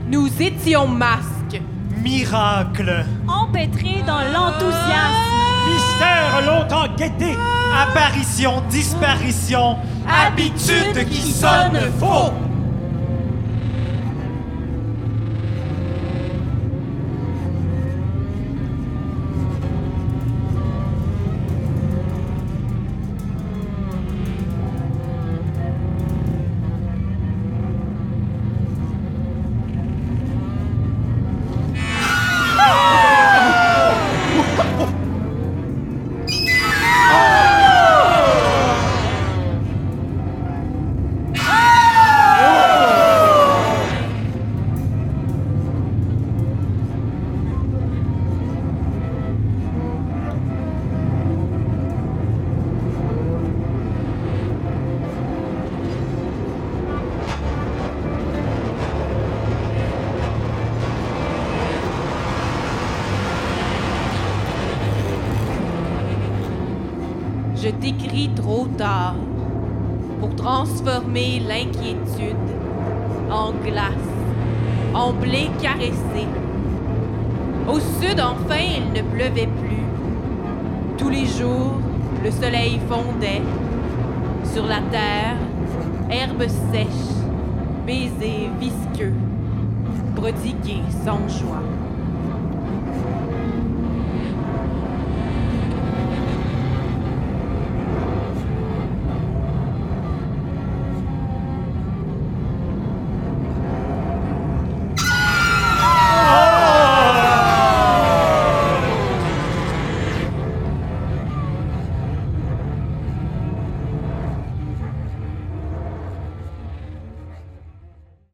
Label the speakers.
Speaker 1: Nous étions masques.
Speaker 2: Miracle.
Speaker 3: Empêtrés dans l'enthousiasme.
Speaker 2: Mystère longtemps guetté. Apparition, disparition. Habitude qui sonne faux.
Speaker 1: Je t'écris trop tard pour transformer l'inquiétude en glace, en blé caressé. Au sud, enfin, il ne pleuvait plus. Tous les jours, le soleil fondait. Sur la terre, herbe sèche, baiser visqueux, prodigué sans joie.